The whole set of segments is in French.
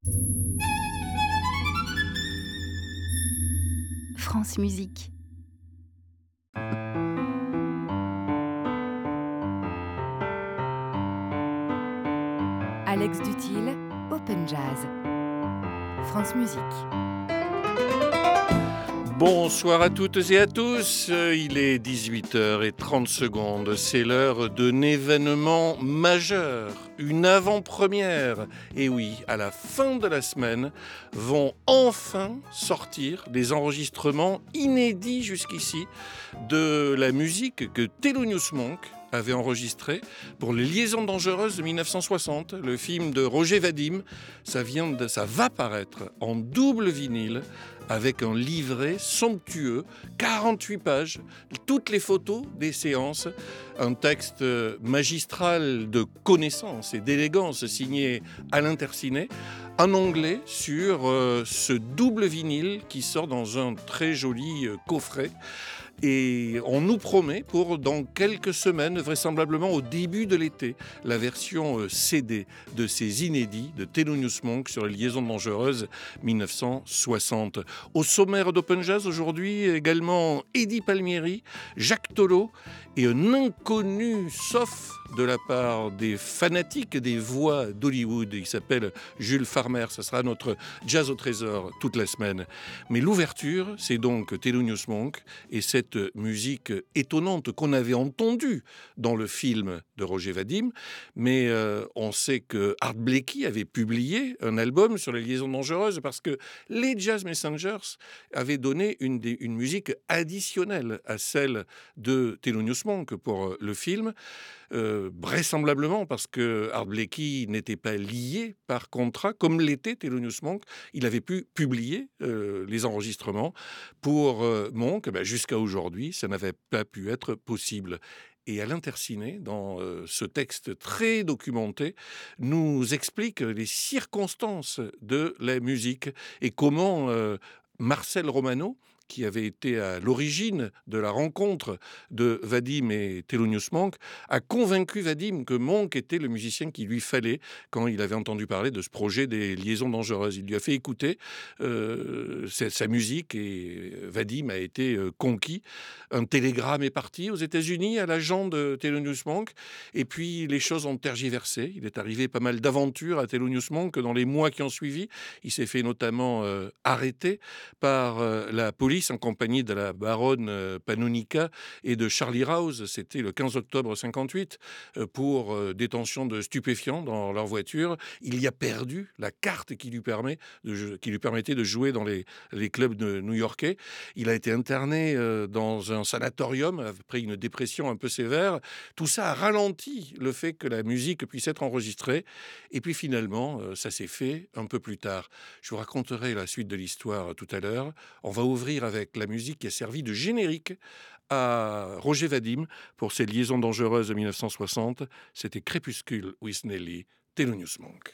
France Musique. Alex Duthil, Open Jazz. France Musique. Bonsoir à toutes et à tous, il est 18h30, c'est l'heure d'un événement majeur, une avant-première. Et oui, à la fin de la semaine, vont enfin sortir des enregistrements inédits jusqu'ici de la musique que Thelonious Monk avait enregistré pour Les Liaisons dangereuses de 1960, le film de Roger Vadim. Ça va paraître en double vinyle avec un livret somptueux, 48 pages, toutes les photos des séances, un texte magistral de connaissance et d'élégance signé Alain Tercinet, un onglet sur ce double vinyle qui sort dans un très joli coffret. Et on nous promet pour dans quelques semaines, vraisemblablement au début de l'été, la version CD de ces inédits de Thelonious Monk sur les Liaisons dangereuses 1960. Au sommaire d'Open Jazz aujourd'hui également Eddie Palmieri, Jacques Tolo et un inconnu sauf de la part des fanatiques des voix d'Hollywood. Il s'appelle Jules Farmer, ça sera notre Jazz au trésor toute la semaine. Mais l'ouverture, c'est donc Thelonious Monk et cette musique étonnante qu'on avait entendue dans le film de Roger Vadim. Mais on sait que Art Blakey avait publié un album sur les liaisons dangereuses parce que les Jazz Messengers avaient donné une musique additionnelle à celle de Thelonious Monk pour le film. Vraisemblablement parce que Art Blakey n'était pas lié par contrat comme l'était Thelonious Monk. Il avait pu publier les enregistrements pour Monk. Jusqu'à aujourd'hui, ça n'avait pas pu être possible. Et Alain Tercinet, dans ce texte très documenté, nous explique les circonstances de la musique et comment Marcel Romano, qui avait été à l'origine de la rencontre de Vadim et Thelonious Monk, a convaincu Vadim que Monk était le musicien qu'il lui fallait quand il avait entendu parler de ce projet des Liaisons dangereuses. Il lui a fait écouter sa musique et Vadim a été conquis. Un télégramme est parti aux États-Unis à l'agent de Thelonious Monk et puis les choses ont tergiversé. Il est arrivé pas mal d'aventures à Thelonious Monk dans les mois qui ont suivi. Il s'est fait notamment arrêter par la police en compagnie de la baronne Panonica et de Charlie Rouse. C'était le 15 octobre 58 pour détention de stupéfiants dans leur voiture. Il y a perdu la carte qui lui permettait de jouer dans les clubs new-yorkais. Il a été interné dans un sanatorium après une dépression un peu sévère. Tout ça a ralenti le fait que la musique puisse être enregistrée. Et puis finalement, ça s'est fait un peu plus tard. Je vous raconterai la suite de l'histoire tout à l'heure. On va ouvrir avec la musique qui a servi de générique à Roger Vadim pour ses Liaisons dangereuses de 1960. C'était Crépuscule with Nelly, Thelonious Monk.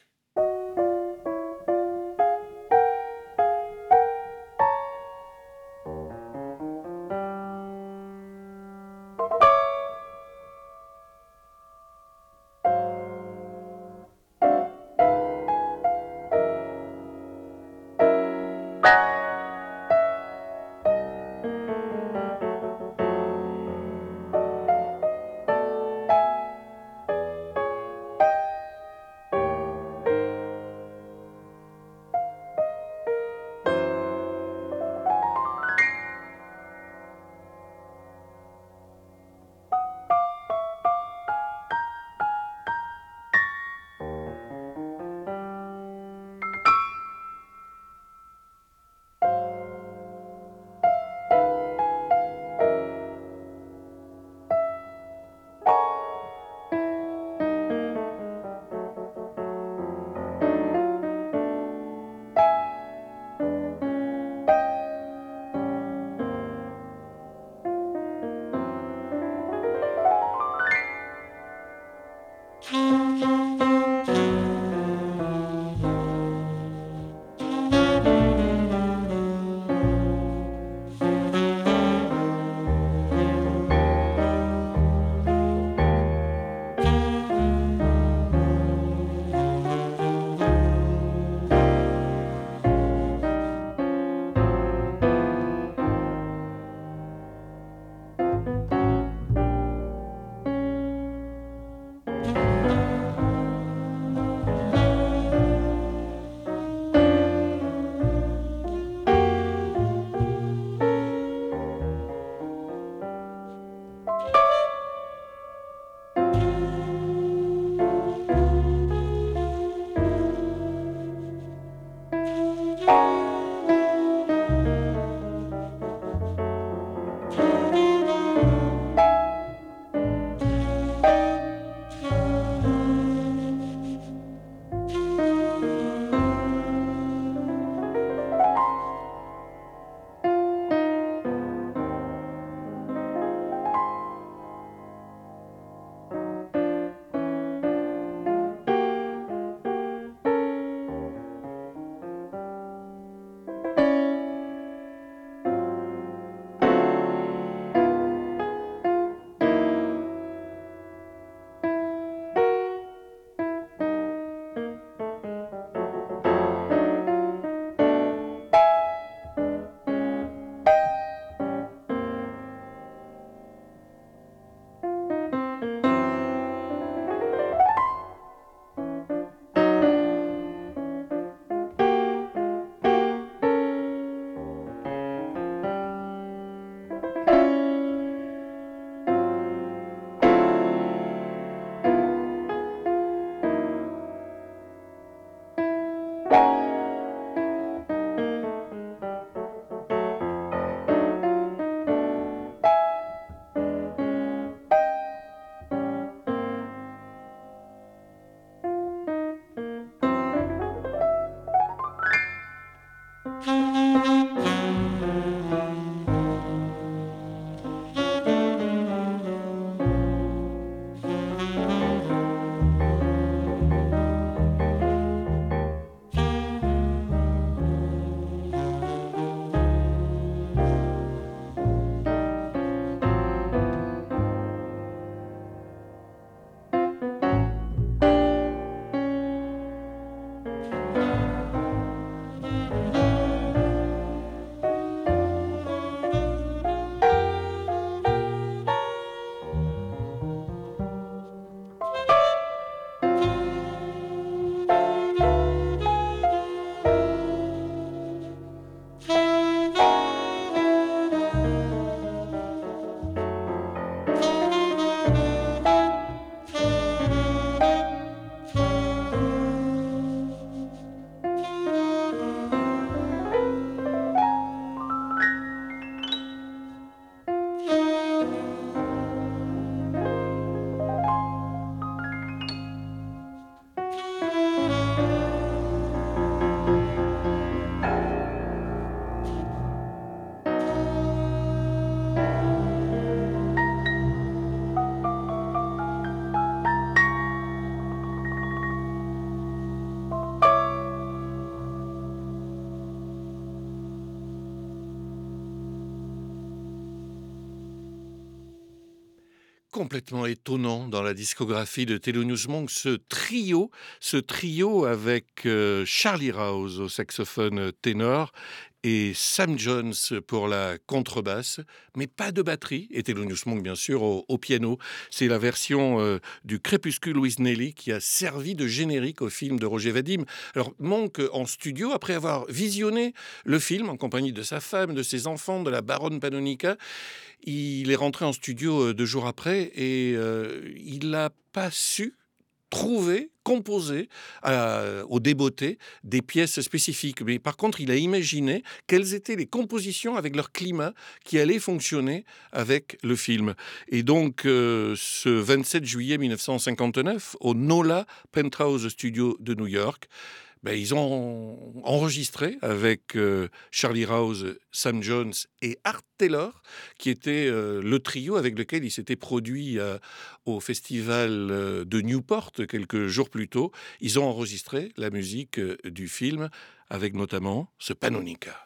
complètement étonnant dans la discographie de Thelonious Monk, ce trio avec Charlie Rouse au saxophone ténor et Sam Jones pour la contrebasse, mais pas de batterie, et Thelonious Monk bien sûr au piano. C'est la version du Crépuscule with Nelly qui a servi de générique au film de Roger Vadim. Alors Monk en studio, après avoir visionné le film en compagnie de sa femme, de ses enfants, de la baronne Panonica, il est rentré en studio 2 jours après et il n'a pas su trouver, composer au débeauté des pièces spécifiques. Mais par contre, il a imaginé quelles étaient les compositions avec leur climat qui allaient fonctionner avec le film. Et donc, ce 27 juillet 1959, au NOLA Penthouse Studio de New York, ils ont enregistré avec Charlie Rouse, Sam Jones et Art Taylor, qui était le trio avec lequel il s'était produit au festival de Newport quelques jours plus tôt. Ils ont enregistré la musique du film avec notamment ce Panonica.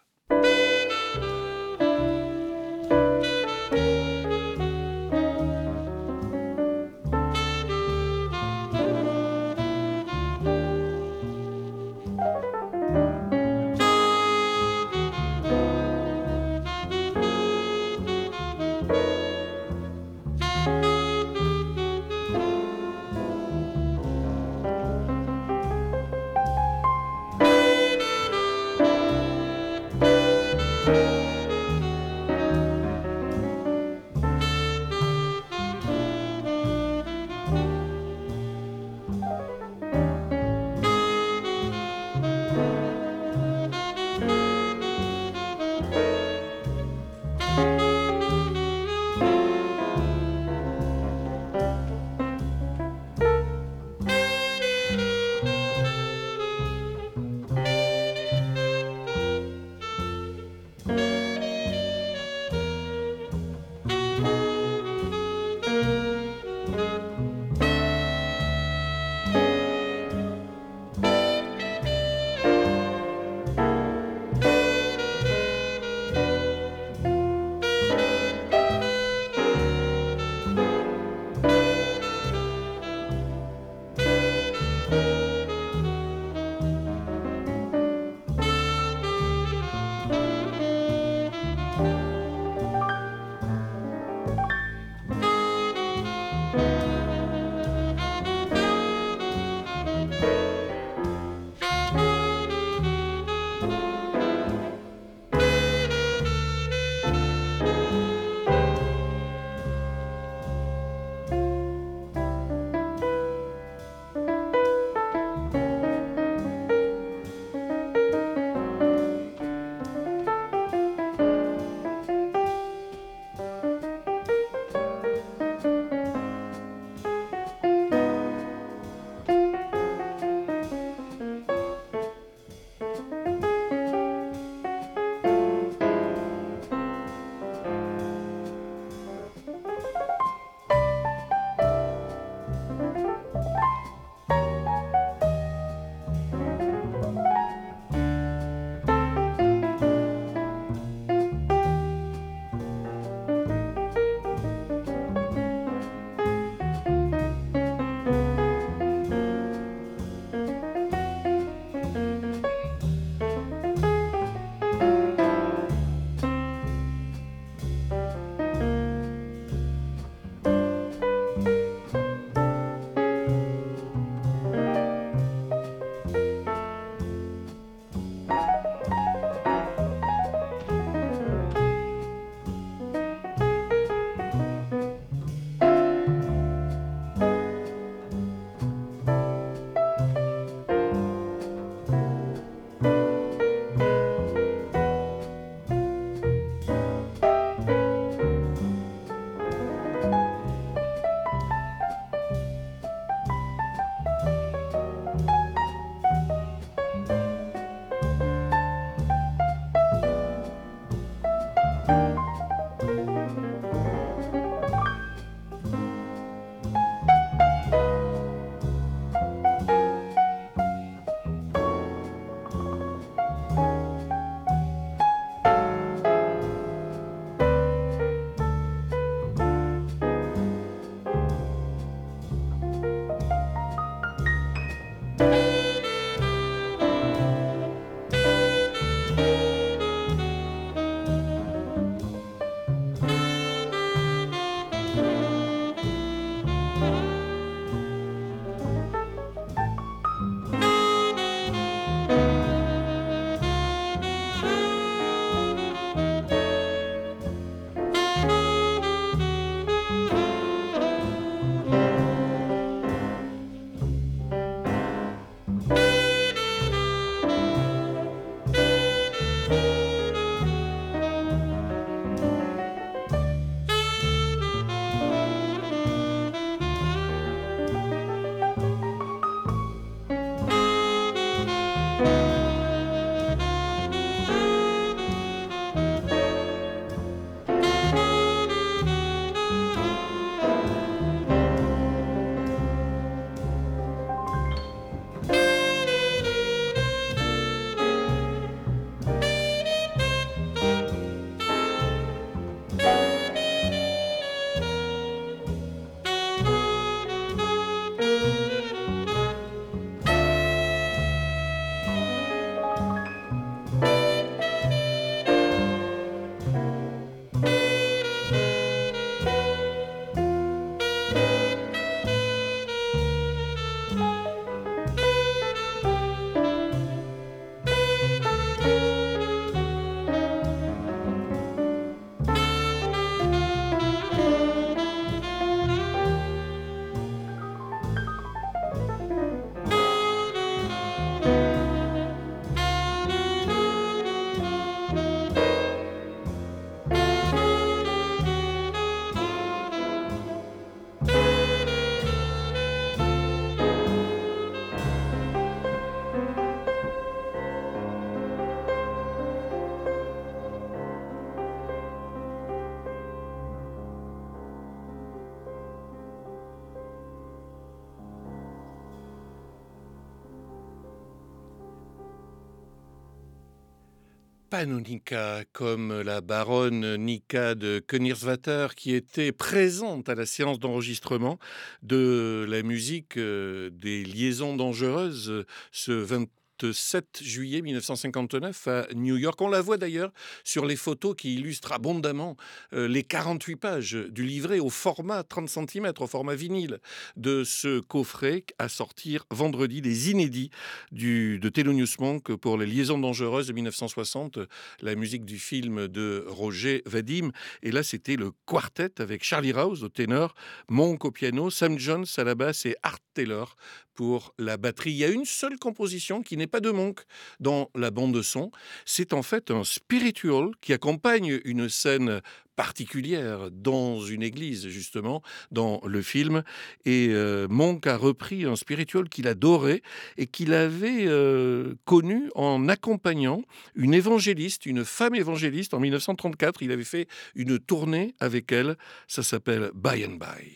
Panonica, comme la baronne Nika de Koenigswarter, qui était présente à la séance d'enregistrement de la musique des Liaisons dangereuses ce 27 juillet 1959 à New York. On la voit d'ailleurs sur les photos qui illustrent abondamment les 48 pages du livret au format 30 cm, au format vinyle de ce coffret à sortir vendredi, des inédits de Thelonious Monk pour les Liaisons dangereuses de 1960, la musique du film de Roger Vadim. Et là, c'était le quartet avec Charlie Rouse au ténor, Monk au piano, Sam Jones à la basse et Art Taylor pour la batterie. Il y a une seule composition qui n'est pas de Monk dans la bande son. C'est en fait un spiritual qui accompagne une scène particulière dans une église, justement, dans le film. Et Monk a repris un spiritual qu'il adorait et qu'il avait connu en accompagnant une évangéliste, une femme évangéliste en 1934. Il avait fait une tournée avec elle. Ça s'appelle By and By.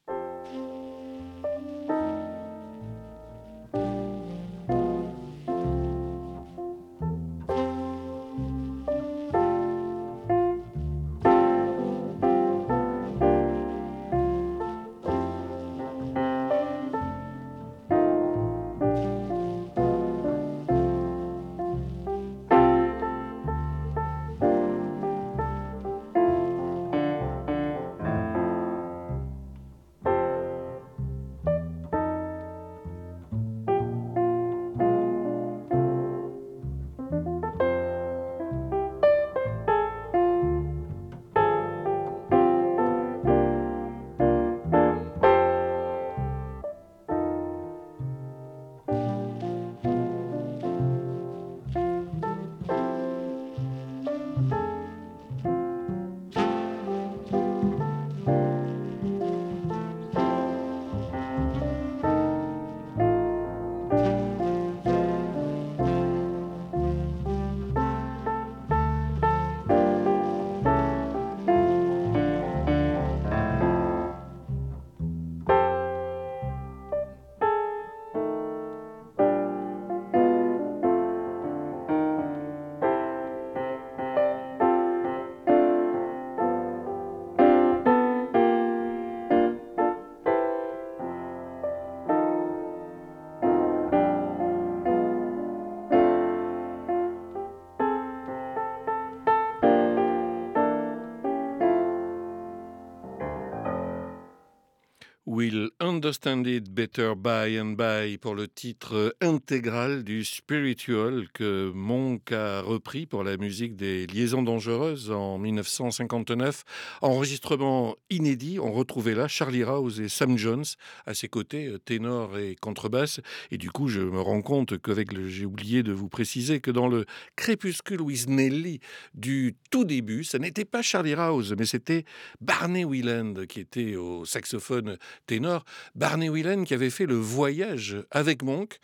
We'll Understand It Better By and By pour le titre intégral du spiritual que Monk a repris pour la musique des Liaisons dangereuses en 1959. Enregistrement inédit, on retrouvait là Charlie Rouse et Sam Jones à ses côtés, ténor et contrebasse. Et du coup, je me rends compte j'ai oublié de vous préciser que dans le Crépuscule with Nelly du tout début, ça n'était pas Charlie Rouse, mais c'était Barney Wieland qui était au saxophone ténor. Barney Wieland qui avait fait le voyage avec Monk,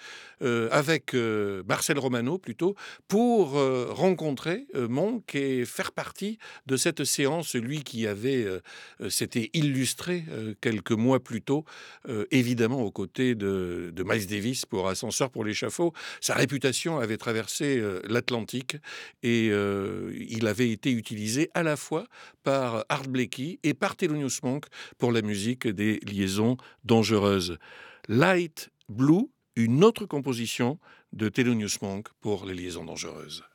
avec Marcel Romano plutôt, pour rencontrer Monk et faire partie de cette séance. Lui qui avait s'était illustré quelques mois plus tôt, évidemment aux côtés de Miles Davis pour Ascenseur pour l'échafaud. Sa réputation avait traversé l'Atlantique et il avait été utilisé à la fois par Art Blakey et par Thelonious Monk pour la musique des Liaisons dangereuses. Light Blue, une autre composition de Thelonious Monk pour les Liaisons dangereuses.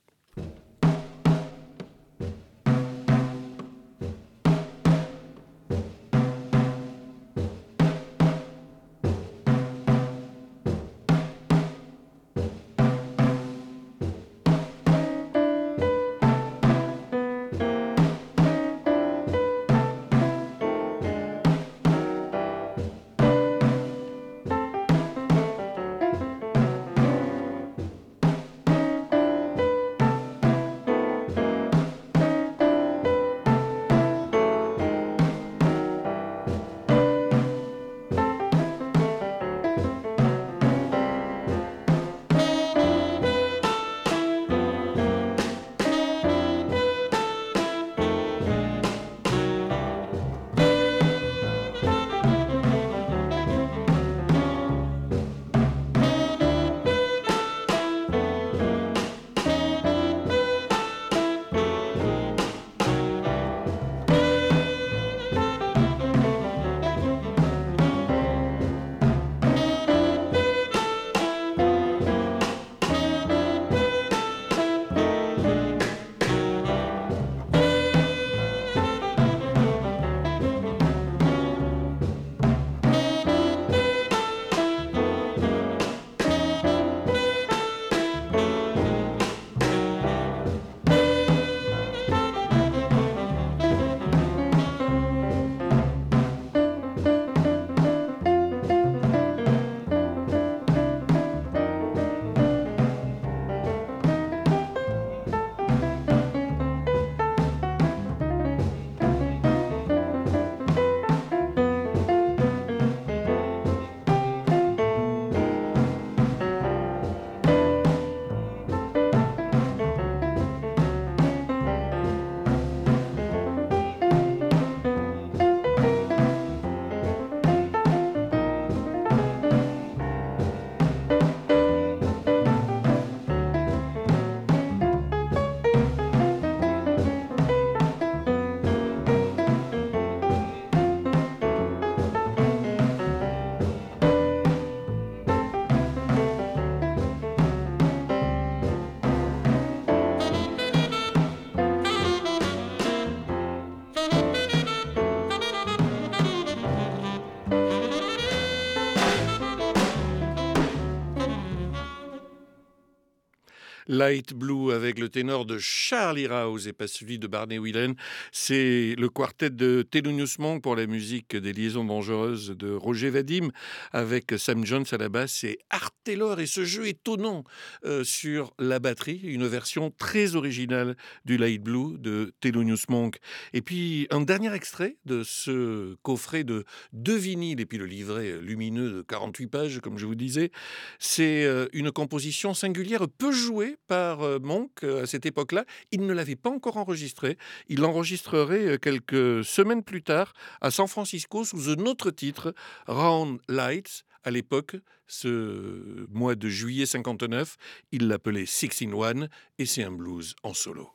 Light Blue avec le ténor de Charlie Rouse et pas celui de Barney Whelan. C'est le quartet de Thelonious Monk pour la musique des Liaisons dangereuses de Roger Vadim avec Sam Jones à la basse et Art Taylor et ce jeu étonnant sur la batterie, une version très originale du Light Blue de Thelonious Monk. Et puis un dernier extrait de ce coffret de 2 vinyles et puis le livret lumineux de 48 pages comme je vous disais. C'est une composition singulière, peu jouée par Monk à cette époque-là. Il ne l'avait pas encore enregistrée. Il l'enregistrerait quelques semaines plus tard à San Francisco sous un autre titre, Round Lights. À l'époque, ce mois de juillet 59, il l'appelait Six in One et c'est un blues en solo.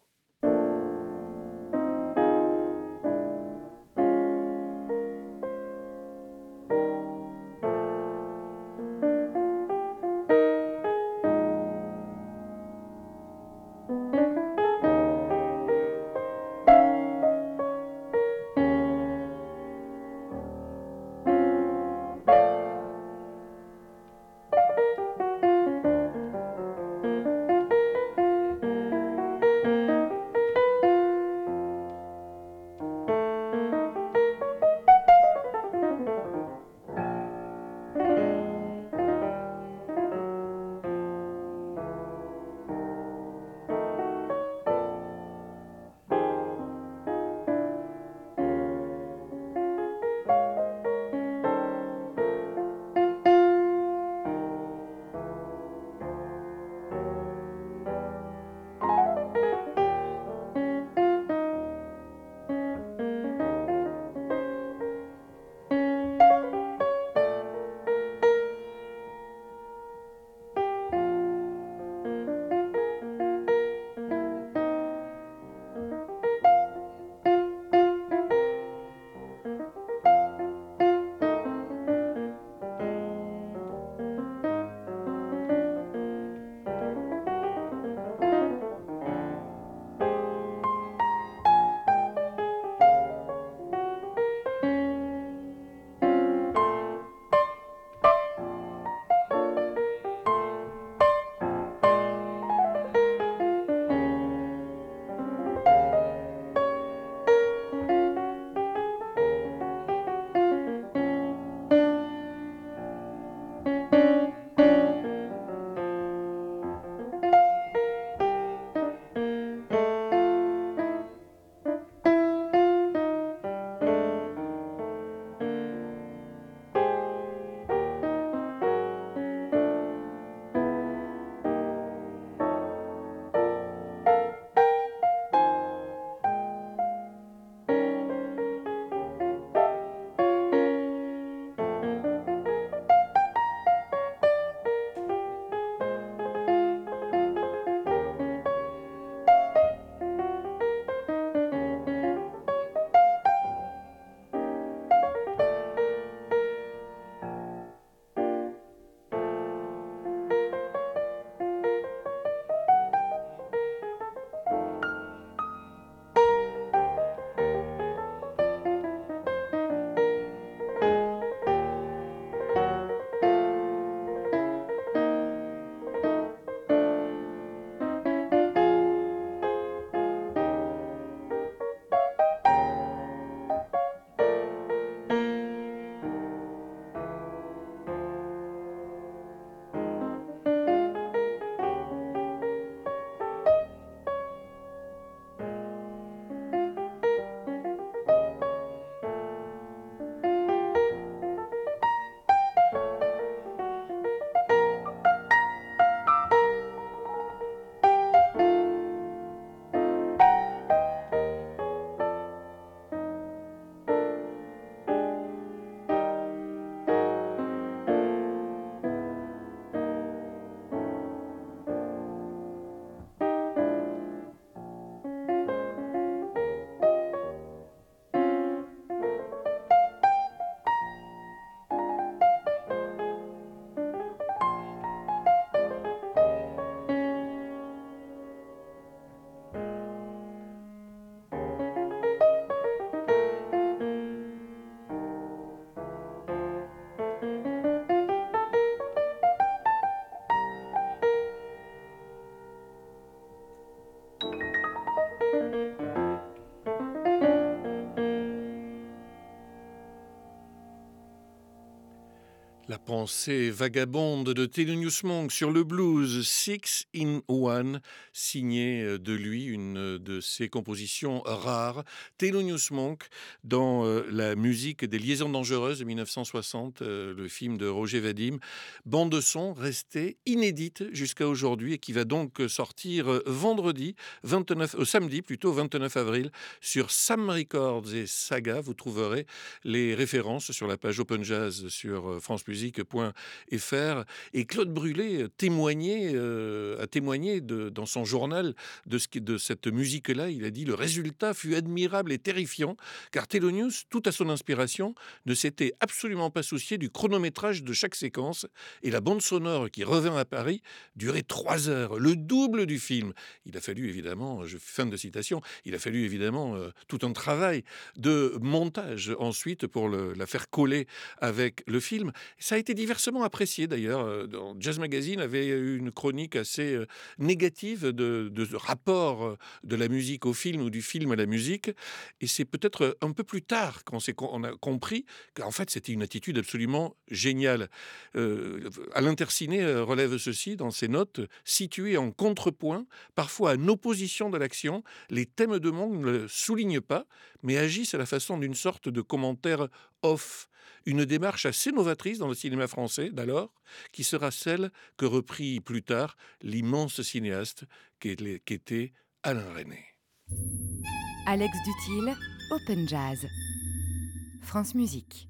Pensée vagabonde de Thelonious Monk sur le blues, Six in One, signé de lui, une de ses compositions rares, Thelonious Monk, dans la musique des Liaisons dangereuses de 1960, le film de Roger Vadim, bande son restée inédite jusqu'à aujourd'hui et qui va donc sortir samedi plutôt 29 avril sur Sam Records et Saga. Vous trouverez les références sur la page Open Jazz sur francemusique.fr. Et Claude Brûlé a témoigné dans son journal de cette musique-là. Il a dit: le résultat fut admirable et terrifiant, car Thelonious, tout à son inspiration, ne s'était absolument pas soucié du chronométrage de chaque séquence, et la bande sonore qui revint à Paris durait 3 heures, le double du film. Il a fallu évidemment, fin de citation, tout un travail de montage ensuite pour la faire coller avec le film. Ça a été diversement apprécié d'ailleurs. Dans Jazz Magazine avait eu une chronique assez négative de ce rapport de la musique au film ou du film à la musique. Et c'est peut-être un peu plus tard qu'on a compris qu'en fait c'était une attitude absolument géniale. Alain Tercinet relève ceci dans ses notes: situés en contrepoint, parfois en opposition de l'action, les thèmes de Monk ne le soulignent pas, mais agissent à la façon d'une sorte de commentaire off. Une démarche assez novatrice dans le cinéma français d'alors, qui sera celle que reprit plus tard l'immense cinéaste qu'était Alain Resnais. Alex Dutil, Open Jazz. France Musique.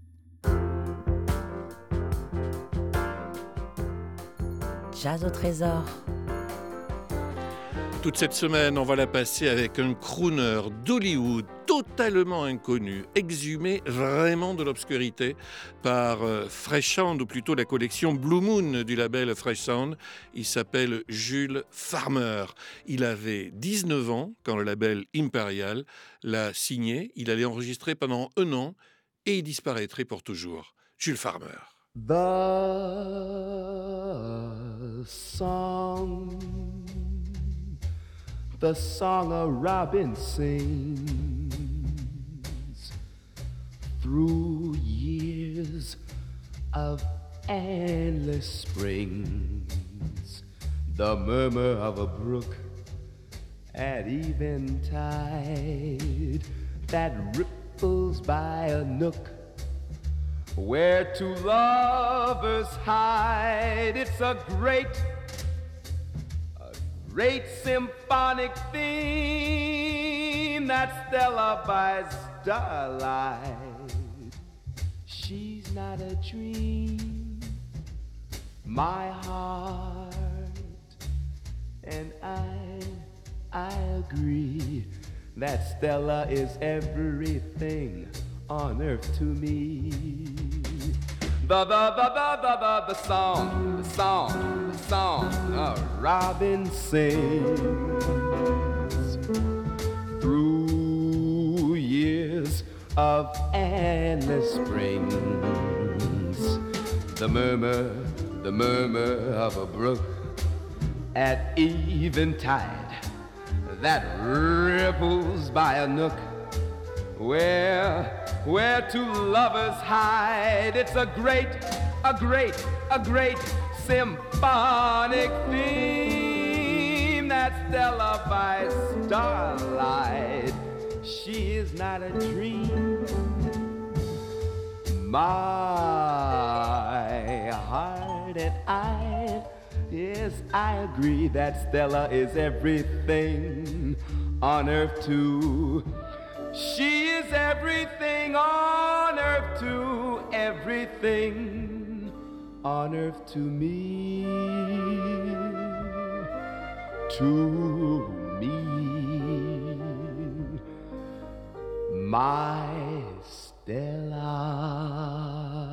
Jazz au trésor. Toute cette semaine, on va la passer avec un crooner d'Hollywood totalement inconnu, exhumé vraiment de l'obscurité par Fresh Sound, ou plutôt la collection Blue Moon du label Fresh Sound. Il s'appelle Jules Farmer. Il avait 19 ans quand le label Imperial l'a signé. Il allait enregistrer pendant 1 an et il disparaîtrait pour toujours. Jules Farmer. The song a robin sings through years of endless springs, the murmur of a brook at eventide that ripples by a nook where two lovers hide. It's a great symphonic theme, that Stella by starlight. She's not a dream, my heart and I agree that Stella is everything on earth to me. The song a robin sings through years of endless springs, the murmur of a brook at eventide that ripples by a nook where two lovers hide. It's a great symphonic theme, that Stella by starlight. She is not a dream, my heart and yes, I agree that Stella is everything on earth too. She is everything on earth to everything on earth to me, my Stella.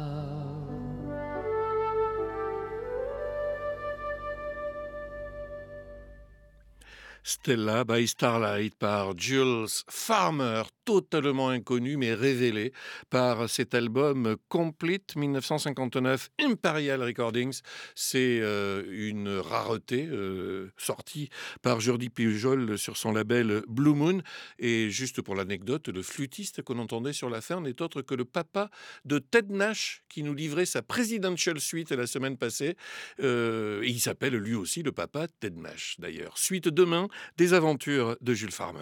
Stella by Starlight par Jules Farmer, totalement inconnu mais révélé par cet album Complete 1959 Imperial Recordings. C'est une rareté sortie par Jordi Pujol sur son label Blue Moon. Et juste pour l'anecdote, le flûtiste qu'on entendait sur la fin n'est autre que le papa de Ted Nash qui nous livrait sa Presidential Suite la semaine passée. Et il s'appelle lui aussi le papa Ted Nash d'ailleurs. Suite demain des aventures de Jules Farmer.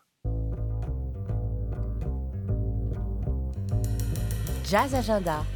Jazz Agenda.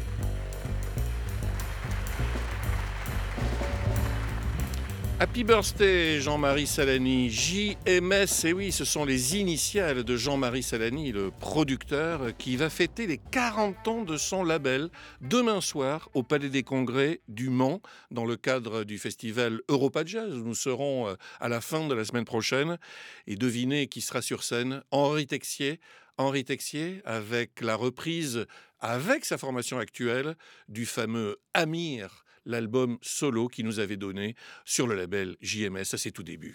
Happy birthday Jean-Marie Salani, JMS, et oui, ce sont les initiales de Jean-Marie Salani, le producteur, qui va fêter les 40 ans de son label demain soir au Palais des Congrès du Mans, dans le cadre du festival Europa Jazz. Nous serons à la fin de la semaine prochaine, et devinez qui sera sur scène, Henri Texier avec la reprise, avec sa formation actuelle, du fameux Amir, l'album solo qu'il nous avait donné sur le label JMS à ses tout débuts.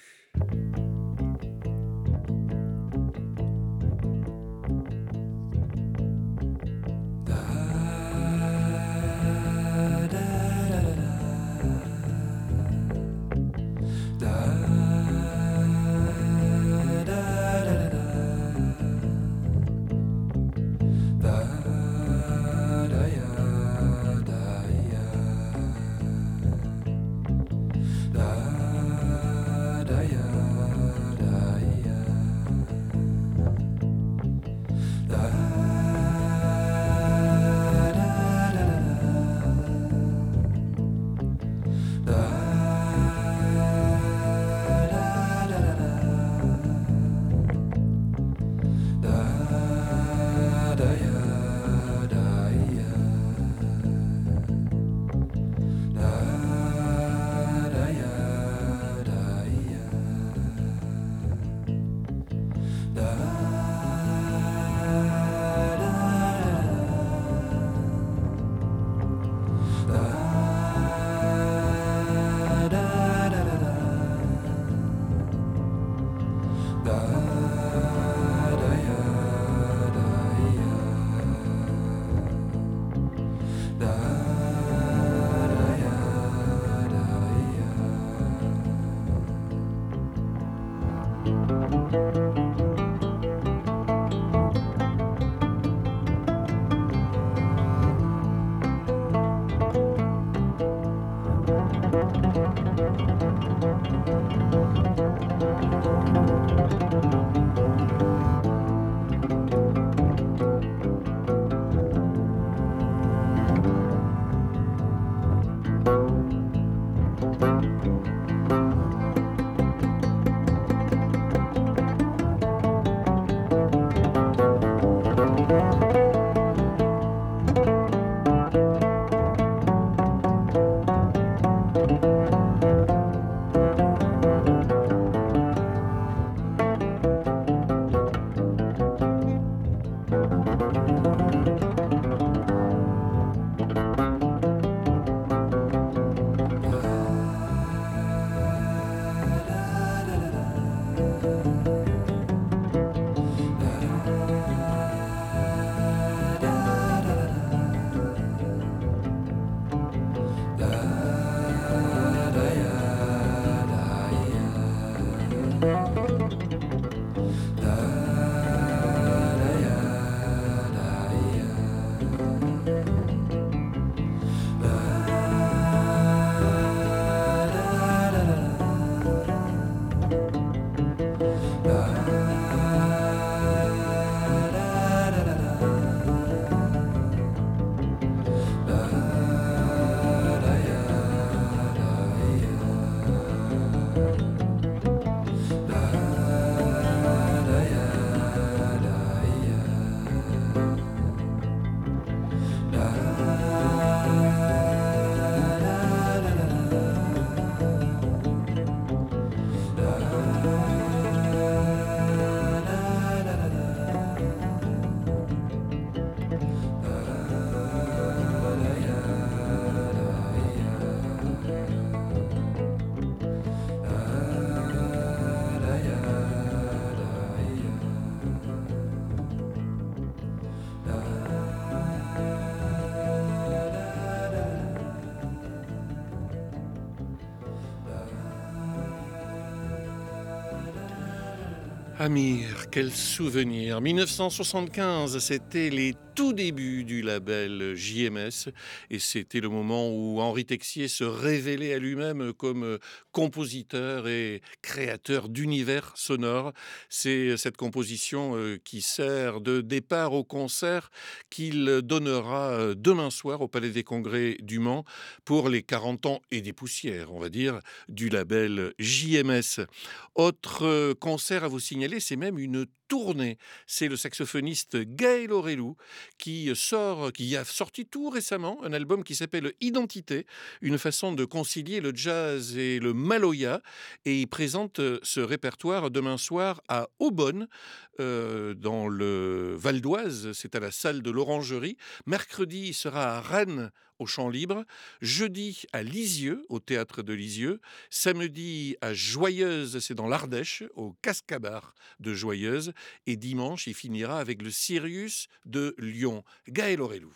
Amir, quel souvenir. 1975, c'était les tout débuts du label JMS et c'était le moment où Henri Texier se révélait à lui-même comme compositeur et créateur d'univers sonores. C'est cette composition qui sert de départ au concert qu'il donnera demain soir au Palais des Congrès du Mans pour les 40 ans et des poussières, on va dire, du label JMS. Autre concert à vous signaler, c'est même une tournée. C'est le saxophoniste Gaël Orelou qui a sorti tout récemment un album qui s'appelle Identité, une façon de concilier le jazz et le maloya. Et il présente ce répertoire demain soir à Aubonne, dans le Val d'Oise. C'est à la salle de l'Orangerie. Mercredi, il sera à Rennes, au Champ Libre. Jeudi, à Lisieux, au théâtre de Lisieux. Samedi, à Joyeuse, c'est dans l'Ardèche, au Cascabar de Joyeuse. Et dimanche, il finira avec le Sirius de Lyon. Gaël Orelou.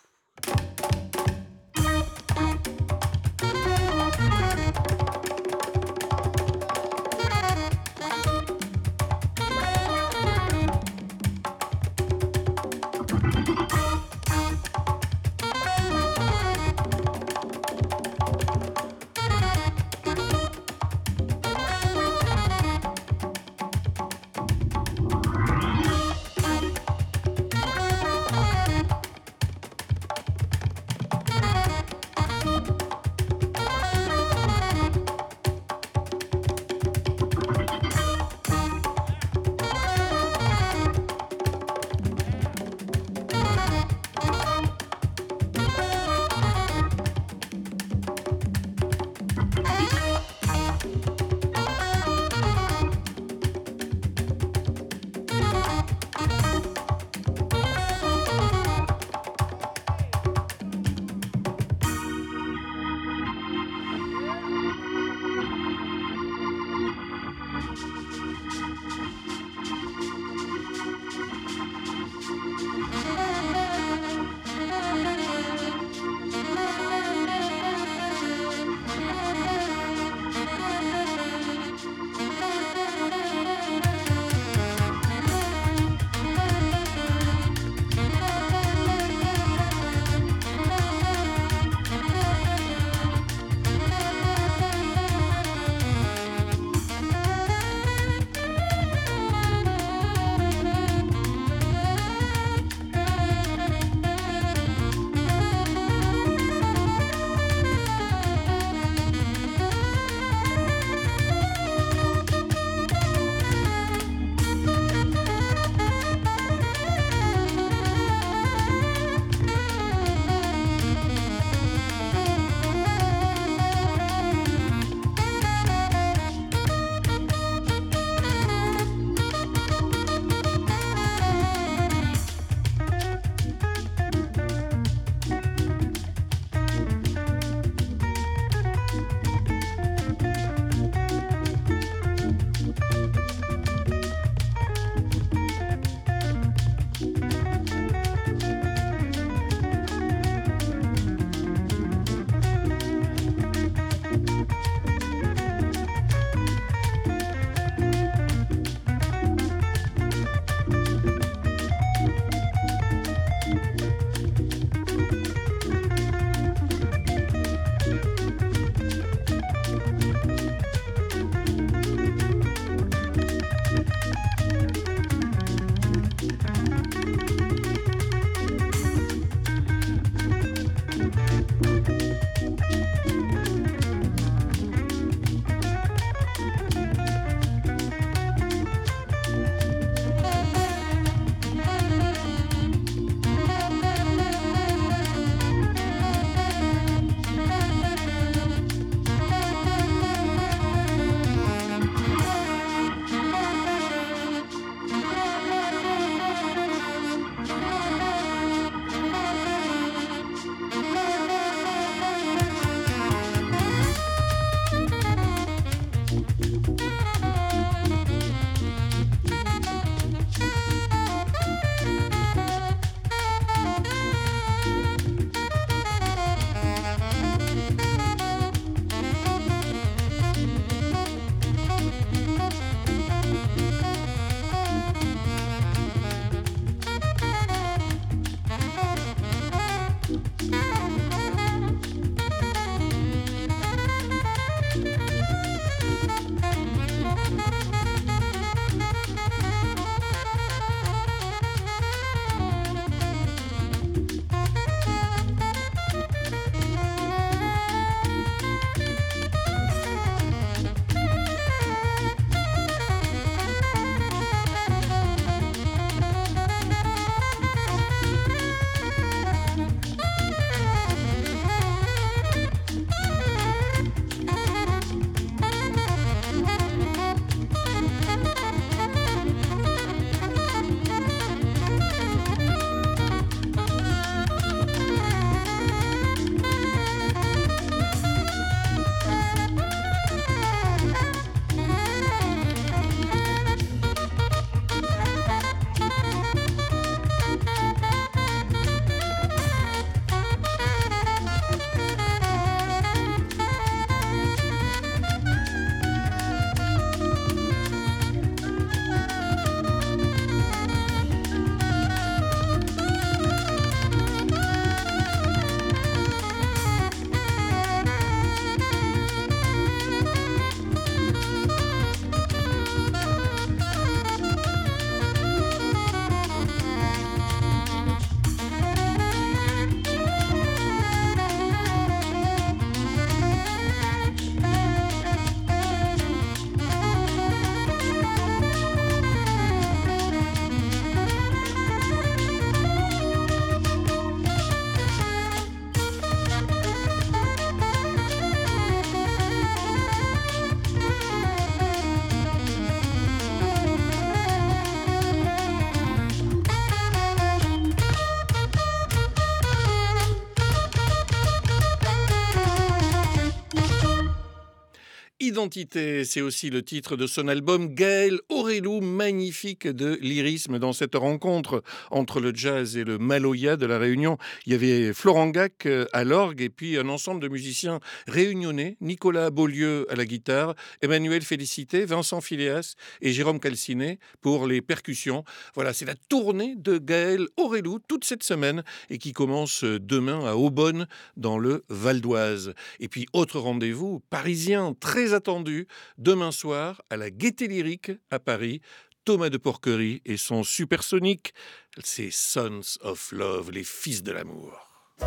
Identité, c'est aussi le titre de son album Gaël Aurelou, magnifique de lyrisme dans cette rencontre entre le jazz et le maloya de la Réunion. Il y avait Florent Gac à l'orgue et puis un ensemble de musiciens réunionnais, Nicolas Beaulieu à la guitare, Emmanuel Félicité, Vincent Phileas et Jérôme Calciné pour les percussions. Voilà, c'est la tournée de Gaël Aurelou toute cette semaine et qui commence demain à Aubonne dans le Val d'Oise. Et puis autre rendez-vous parisien très attendu demain soir à la Gaîté Lyrique à Paris. Thomas de Porquerie et son supersonique, c'est Sons of Love, les fils de l'amour.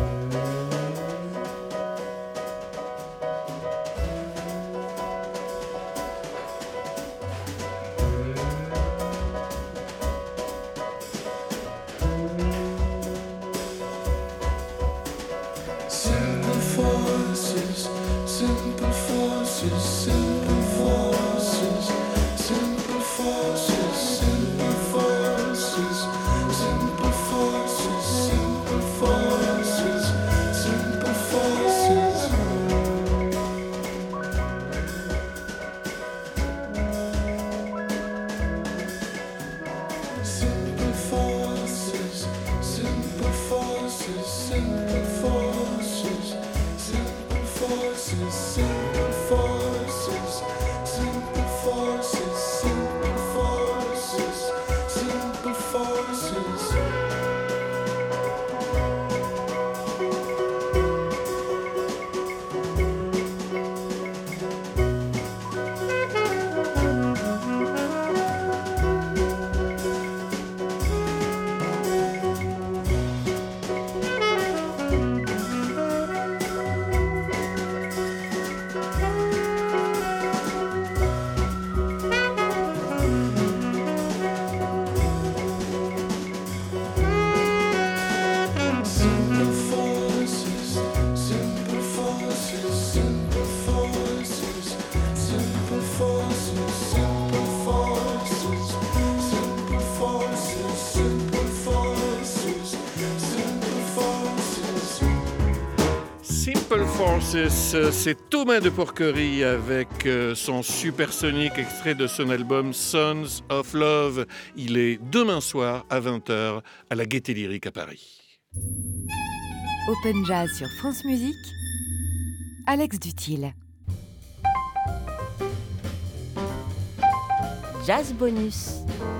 C'est Thomas de Porquerie avec son supersonique extrait de son album Sons of Love. Il est demain soir à 20h à la Gaîté Lyrique à Paris. Open Jazz sur France Musique, Alex Dutil. Jazz bonus.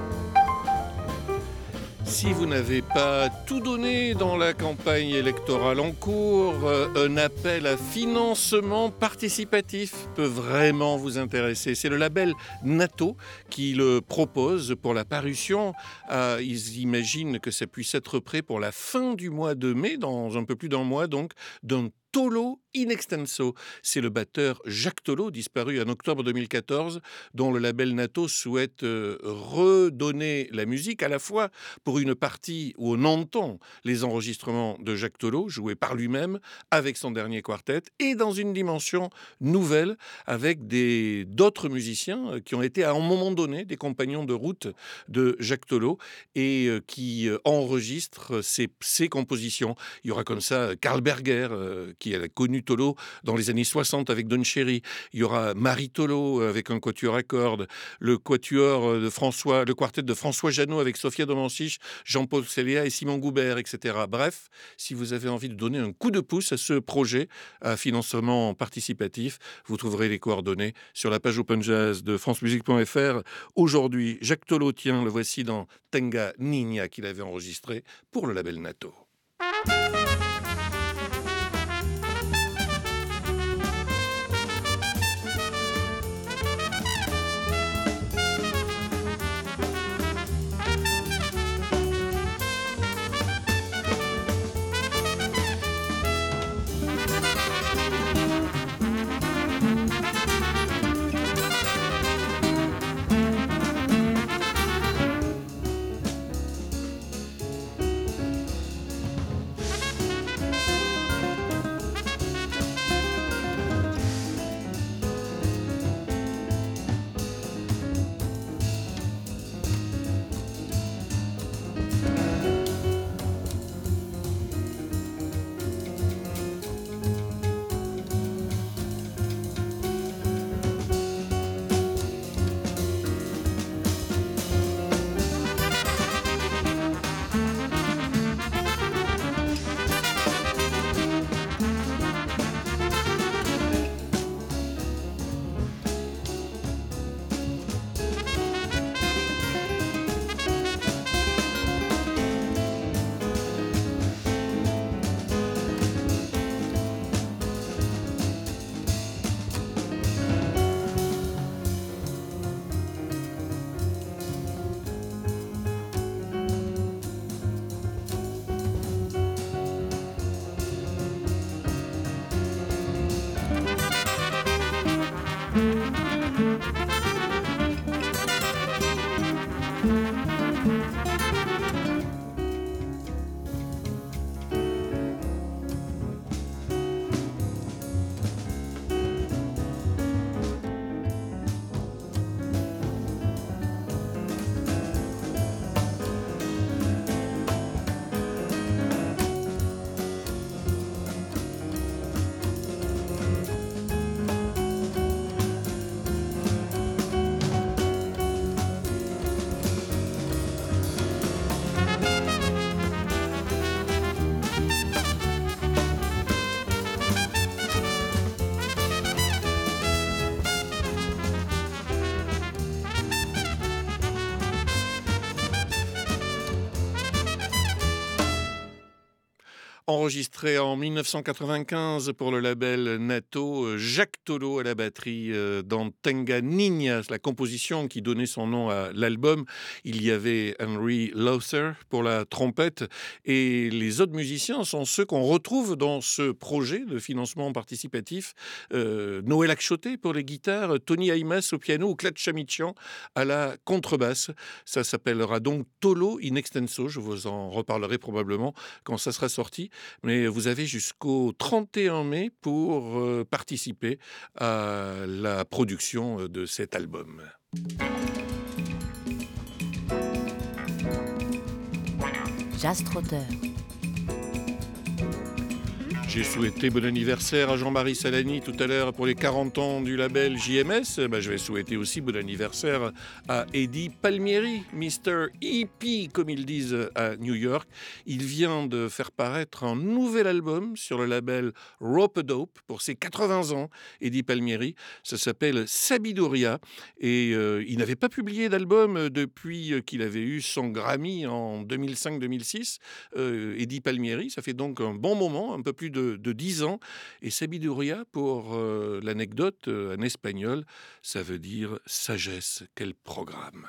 Si vous n'avez pas tout donné dans la campagne électorale en cours, un appel à financement participatif peut vraiment vous intéresser. C'est le label NATO qui le propose pour la parution. Ils imaginent que ça puisse être prêt pour la fin du mois de mai, dans un peu plus d'un mois donc, d'un Tolo in extenso. C'est le batteur Jacques Tolo, disparu en octobre 2014, dont le label NATO souhaite redonner la musique, à la fois pour une partie où on entend les enregistrements de Jacques Tolo, joués par lui-même, avec son dernier quartet, et dans une dimension nouvelle, avec d'autres musiciens qui ont été à un moment donné des compagnons de route de Jacques Tolo, et qui enregistrent ses compositions. Il y aura comme ça Karl Berger, qui a connu Tolo dans les années 60 avec Don Cherry. Il y aura Marie Tolo avec un quatuor à cordes, le quartet de François Jeannot avec Sophia Domansich, Jean-Paul Célia et Simon Goubert, etc. Bref, si vous avez envie de donner un coup de pouce à ce projet à financement participatif, vous trouverez les coordonnées sur la page Open Jazz de francemusique.fr. Aujourd'hui, Jacques Tolo, tiens, le voici dans Tenga Niña qu'il avait enregistré pour le label NATO. enregistré en 1995 pour le label Nato, Jacques Tolo à la batterie dans Tenga Niña, la composition qui donnait son nom à l'album. Il y avait Henry Lowther pour la trompette et les autres musiciens sont ceux qu'on retrouve dans ce projet de financement participatif. Noël Akchoté pour les guitares, Tony Aymas au piano ou Claude Chamichian à la contrebasse. Ça s'appellera donc Tolo in Extenso. Je vous en reparlerai probablement quand ça sera sorti. Mais vous avez jusqu'au 31 mai pour participer à la production de cet album. Jazz Trotter. J'ai souhaité bon anniversaire à Jean-Marie Salani tout à l'heure pour les 40 ans du label JMS. Je vais souhaiter aussi bon anniversaire à Eddie Palmieri, Mr. EP comme ils disent à New York. Il vient de faire paraître un nouvel album sur le label Rope-A-Dope pour ses 80 ans, Eddie Palmieri. Ça s'appelle Sabiduria et il n'avait pas publié d'album depuis qu'il avait eu son Grammy en 2005-2006. Eddie Palmieri, ça fait donc un bon moment, un peu plus de 10 ans. Et Sabiduria, pour l'anecdote, en espagnol, ça veut dire sagesse. Quel programme!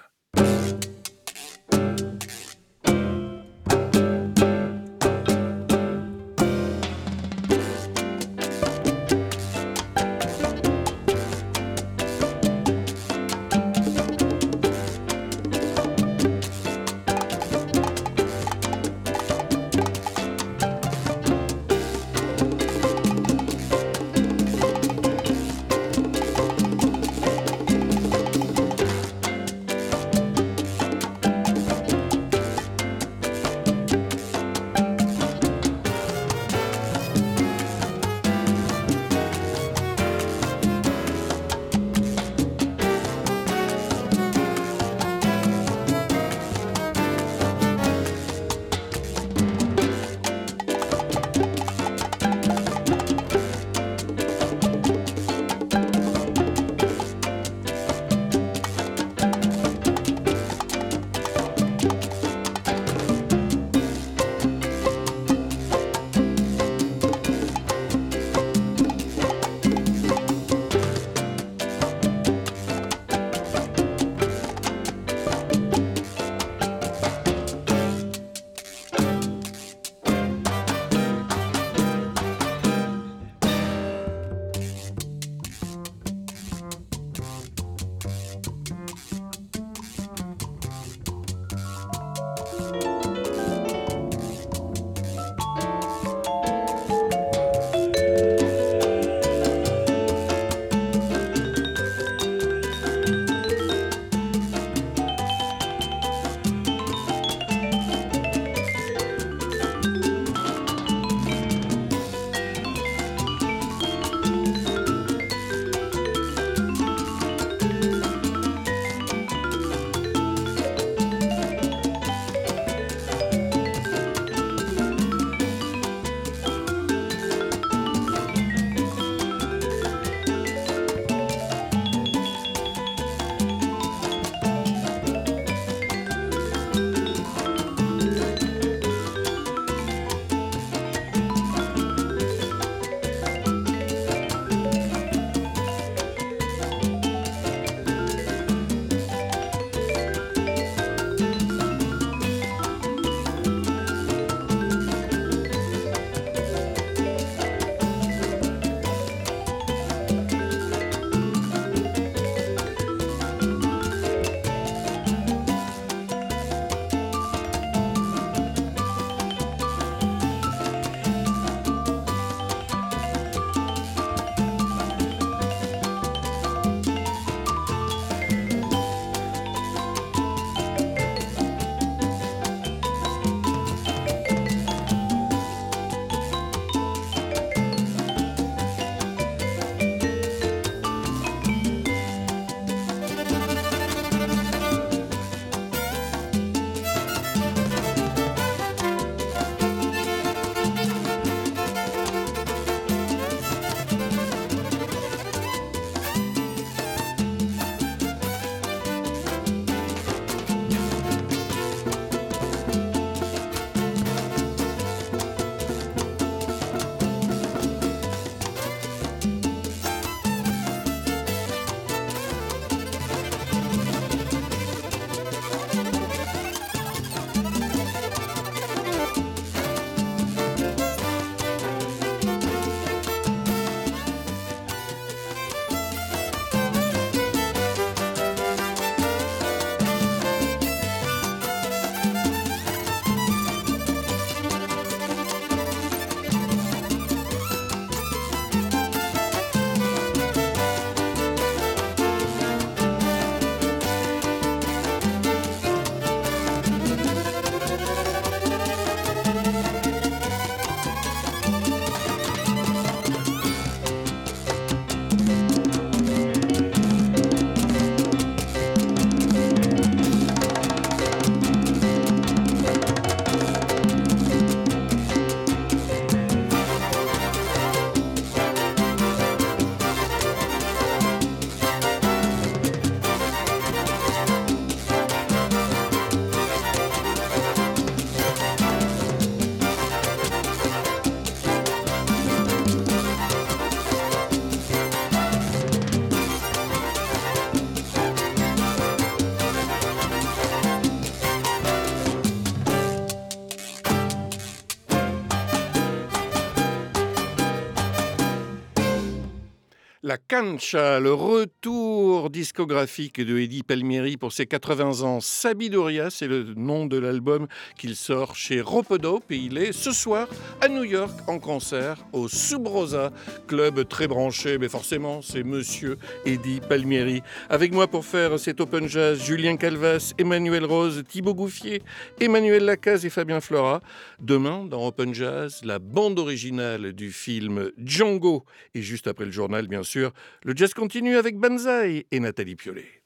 La Cancha, le retour discographique de Eddie Palmieri pour ses 80 ans. Sabidoria, c'est le nom de l'album qu'il sort chez Ropedope et il est ce soir à New York en concert au Sub Rosa, club très branché, mais forcément c'est monsieur Eddie Palmieri. Avec moi pour faire cet Open Jazz, Julien Calvas, Emmanuel Rose, Thibaut Gouffier, Emmanuel Lacaze et Fabien Flora. Demain, dans Open Jazz, la bande originale du film Django. Et juste après le journal, bien sûr, le jazz continue avec Banzai et Nathalie Piollet.